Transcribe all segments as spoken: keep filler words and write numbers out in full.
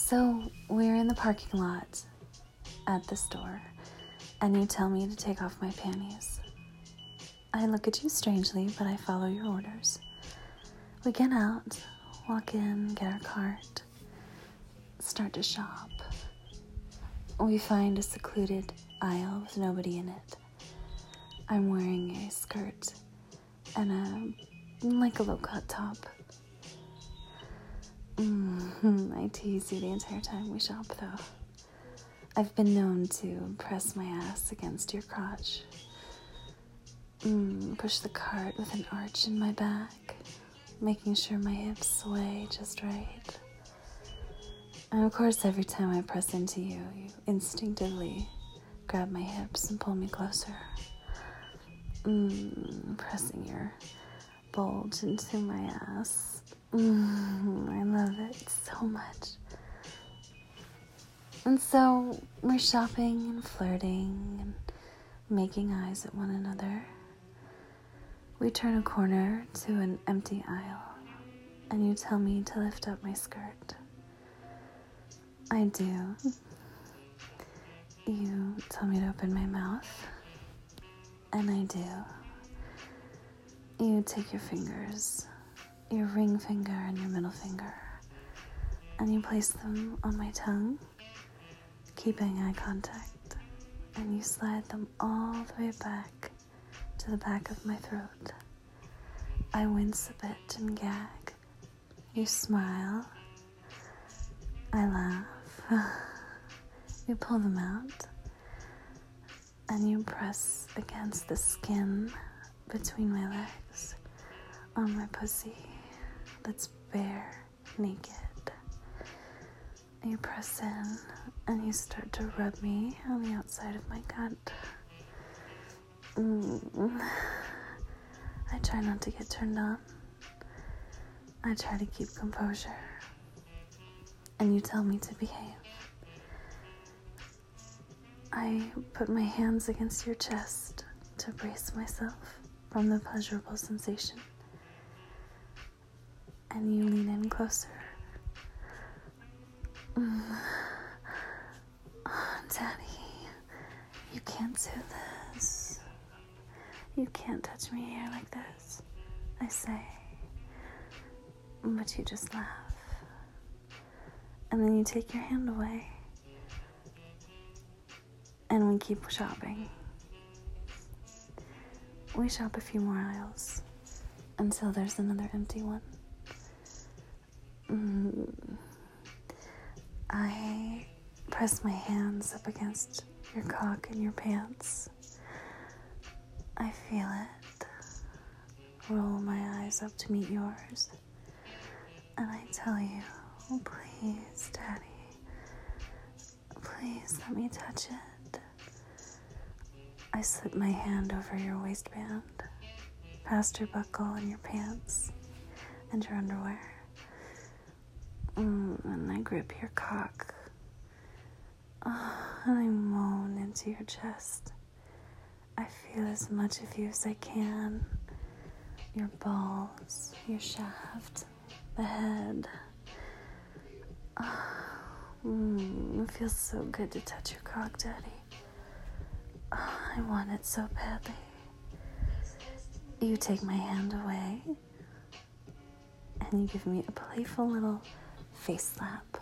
So we're in the parking lot at the store, and you tell me to take off my panties. I look at you strangely, but I follow your orders. We get out, walk in, get our cart, start to shop. We find a secluded aisle with nobody in it. I'm wearing a skirt and a, like a low-cut top. Mm, I tease you the entire time we shop, though. I've been known to press my ass against your crotch. Mm, push the cart with an arch in my back, making sure my hips sway just right. And of course, every time I press into you, you instinctively grab my hips and pull me closer. Mm, pressing your bulge into my ass. Mm, I love it so much. And so we're shopping and flirting and making eyes at one another. We turn a corner to an empty aisle, and you tell me to lift up my skirt. I do. You tell me to open my mouth, and I do. You take your fingers, your ring finger and your middle finger, and you place them on my tongue, keeping eye contact, and you slide them all the way back to the back of my throat. I wince a bit and gag. You smile. I laugh. You pull them out, and you press against the skin between my legs on my pussy that's bare, naked. You press in, and you start to rub me on the outside of my cunt. Mm. I try not to get turned on. I try to keep composure. And you tell me to behave. I put my hands against your chest to brace myself from the pleasurable sensation. And you lean in closer. Mm. Oh, Daddy, you can't do this. You can't touch me here like this, I say. But you just laugh. And then you take your hand away. And we keep shopping. We shop a few more aisles until there's another empty one. Mm. I press my hands up against your cock and your pants. I feel it. Roll my eyes up to meet yours. And I tell you, oh, please, Daddy, please let me touch it. I slip my hand over your waistband, past your buckle and your pants, and your underwear. Mm, and I grip your cock. Oh, and I moan into your chest. I feel as much of you as I can. Your balls, your shaft, the head. Oh, mm, it feels so good to touch your cock, Daddy. Oh, I want it so badly. You take my hand away, and you give me a playful little face slap.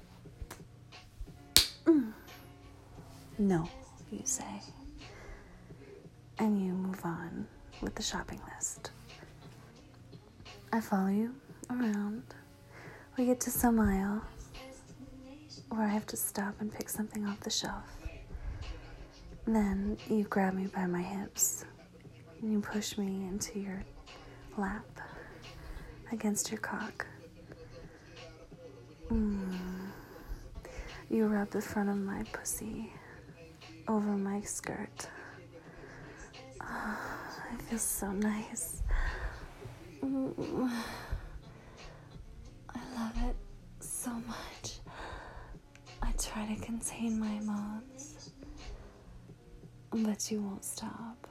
Mm. No, you say. And you move on with the shopping list. I follow you around. We get to some aisle where I have to stop and pick something off the shelf. Then you grab me by my hips and you push me into your lap against your cock. Mm. You rub the front of my pussy over my skirt. Oh, it feels so nice. Mm. I love it so much. I try to contain my moans, but you won't stop.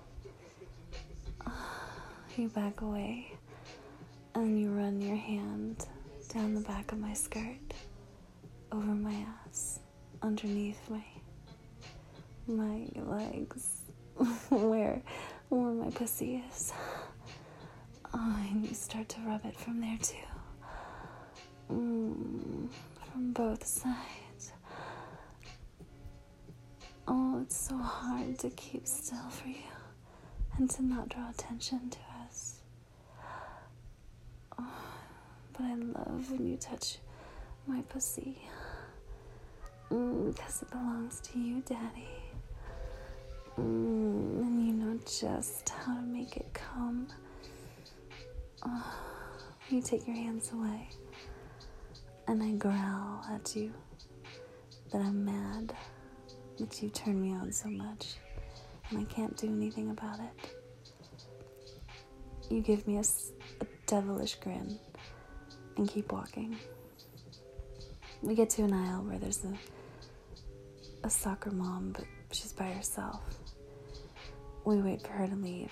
You back away, and you run your hand down the back of my skirt, over my ass, underneath my my legs, where where my pussy is. Oh, and you start to rub it from there too. Mm, from both sides. Oh, it's so hard to keep still for you and to not draw attention to us. Oh, but I love when you touch my pussy. Mm, because it belongs to you, Daddy. Mm, and you know just how to make it come. Oh, you take your hands away, and I growl at you that I'm mad that you turn me on so much, and I can't do anything about it. You give me a, a devilish grin and keep walking. We get to an aisle where there's a a soccer mom, but she's by herself. We wait for her to leave.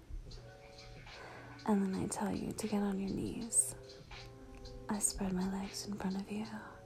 And then I tell you to get on your knees. I spread my legs in front of you.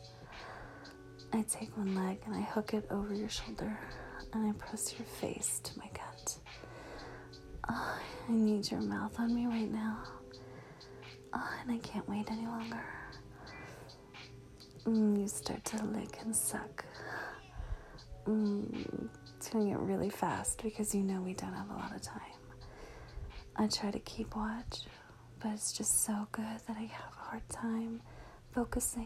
I take one leg and I hook it over your shoulder and I press your face to my gut. Oh, I need your mouth on me right now. Oh, and I can't wait any longer. Mm, you start to lick and suck. Mm, doing it really fast because you know we don't have a lot of time. I try to keep watch, but it's just so good that I have a hard time focusing.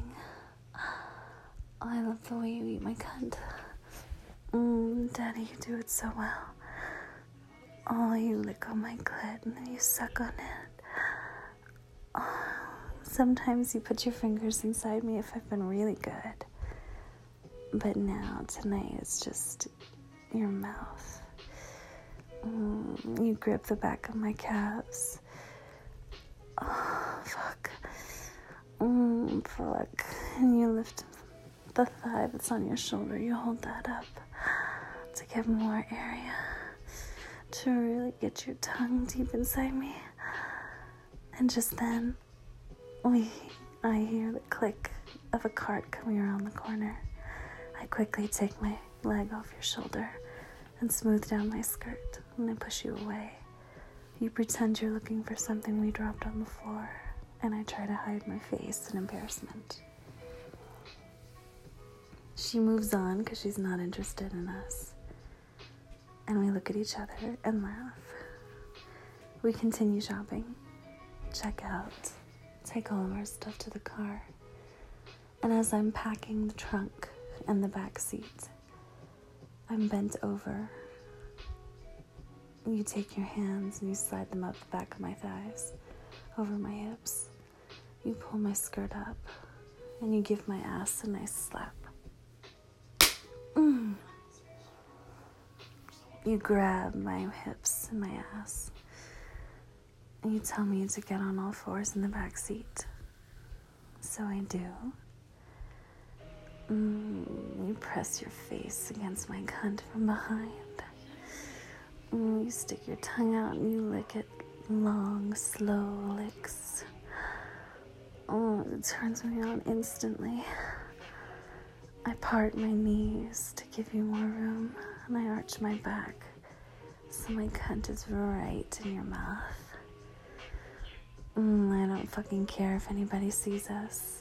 I love the way you eat my cunt. Mm, Daddy, you do it so well. Oh, you lick on my clit and then you suck on it. Oh, sometimes you put your fingers inside me if I've been really good. But now, tonight, it's just your mouth. Mm, you grip the back of my calves. Oh, fuck. Mm, fuck. And you lift the thigh that's on your shoulder. You hold that up to give more area. To really get your tongue deep inside me. And just then, we, I hear the click of a cart coming around the corner. I quickly take my leg off your shoulder and smooth down my skirt, and I push you away. You pretend you're looking for something we dropped on the floor, and I try to hide my face in embarrassment. She moves on because she's not interested in us, and we look at each other and laugh. We continue shopping, check out, take all of our stuff to the car, and as I'm packing the trunk and the back seat, I'm bent over. You take your hands and you slide them up the back of my thighs, over my hips. You pull my skirt up and you give my ass a nice slap. Mm. You grab my hips and my ass and you tell me to get on all fours in the back seat. So I do. Mm, you press your face against my cunt from behind. Mm, you stick your tongue out and you lick it. Long, slow licks. Oh, it turns me on instantly. I part my knees to give you more room, and I arch my back so my cunt is right in your mouth. Mm, I don't fucking care if anybody sees us.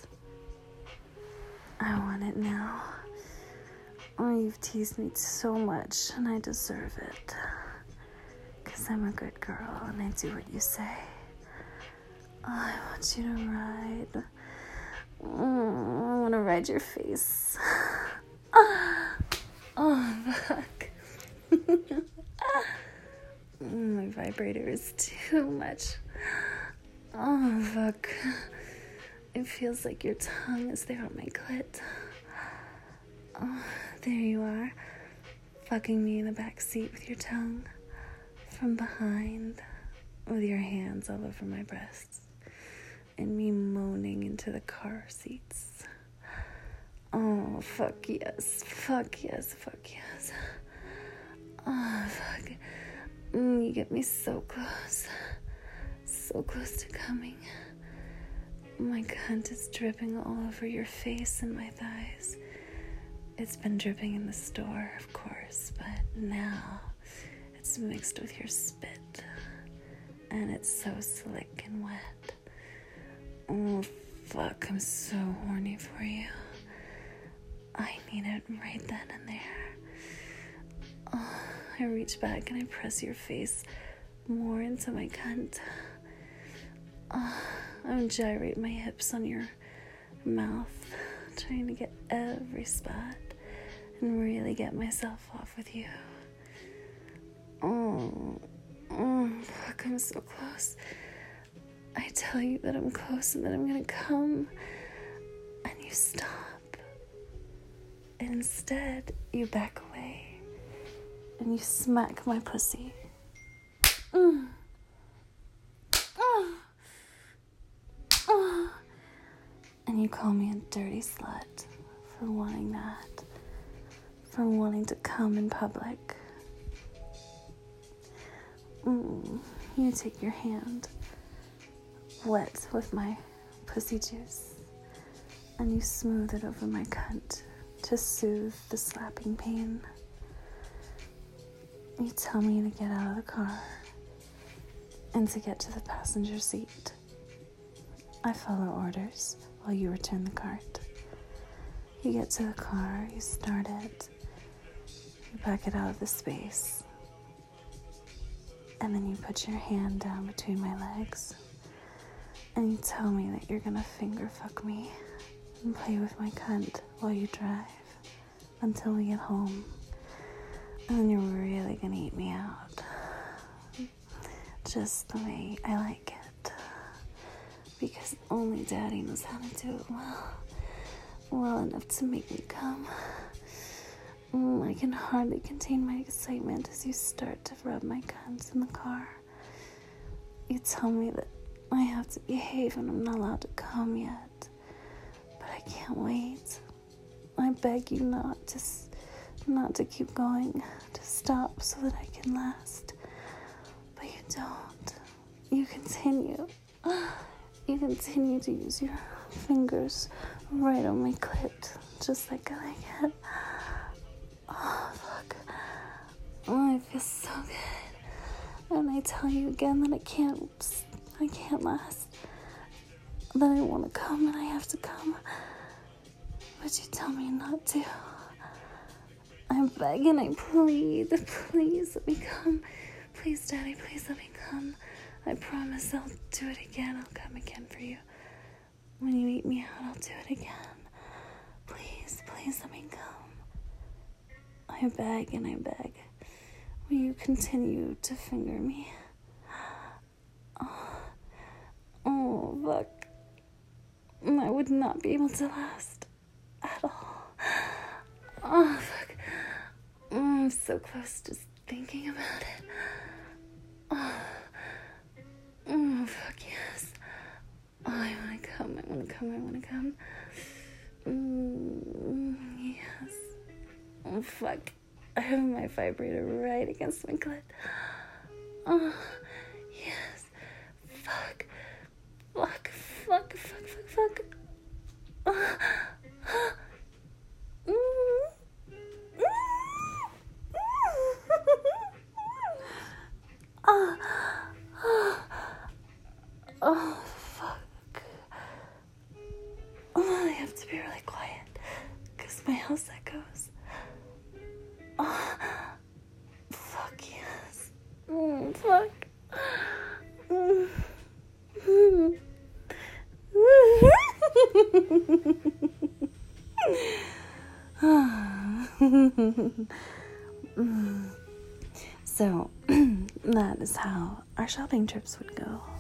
I want it now. Oh, you've teased me so much, and I deserve it. Because I'm a good girl, and I do what you say. Oh, I want you to ride. Oh, I want to ride your face. Oh, fuck. My vibrator is too much. Oh, fuck. It feels like your tongue is there on my clit. Oh, there you are, fucking me in the back seat with your tongue, from behind, with your hands all over my breasts, and me moaning into the car seats. Oh, fuck yes, fuck yes, fuck yes. Oh, fuck. Mm, you get me so close, so close to coming. My cunt is dripping all over your face and my thighs. It's been dripping in the store, of course, but now it's mixed with your spit. And it's so slick and wet. Oh, fuck, I'm so horny for you. I need it right then and there. Oh, I reach back and I press your face more into my cunt. Oh, I gyrate my hips on your mouth, trying to get every spot and really get myself off with you. Oh, oh, fuck, I'm so close. I tell you that I'm close and that I'm gonna come, and you stop. Instead, you back away, and you smack my pussy. Mm. Mm. Mm. And you call me a dirty slut for wanting that, for wanting to come in public. Mm. You take your hand, wet with my pussy juice, and you smooth it over my cunt to soothe the slapping pain. You tell me to get out of the car and to get to the passenger seat. I follow orders while you return the cart. You get to the car, you start it, you back it out of the space, and then you put your hand down between my legs, and you tell me that you're gonna finger fuck me and play with my cunt while you drive until we get home. And then you're really gonna eat me out. Just the way I like it. Because only Daddy knows how to do it well. Well enough to make me come. Mm, I can hardly contain my excitement as you start to rub my cunt in the car. You tell me that I have to behave and I'm not allowed to come yet. But I can't wait. I beg you not to, not to keep going, to stop so that I can last. But you don't. You continue. You continue to use your fingers right on my clit, just like I like it. Oh, fuck. Oh, I feel so good. And I tell you again that I can't, I can't last. That I want to come and I have to come. But you tell me not to. I beg and I plead, please let me come. Please, Daddy, please let me come. I promise I'll do it again. I'll come again for you. When you eat me out, I'll do it again. Please, please let me come. I beg and I beg. Will you continue to finger me? Oh, oh fuck. I would not be able to last at all. Oh, fuck. Oh, I'm so close just thinking about it. Oh, oh fuck yes. Oh, I want to come, I want to come, I want to come. Mm, yes. Oh, fuck. I have my vibrator right against my clit. Oh, yes. Fuck. Fuck, fuck, fuck, fuck, fuck. Oh. Mm. Oh. Oh, fuck. Oh, I have to be really quiet because my house echoes. Oh, fuck yes. Mm, fuck. Mm. Mm. So, that is how our shopping trips would go.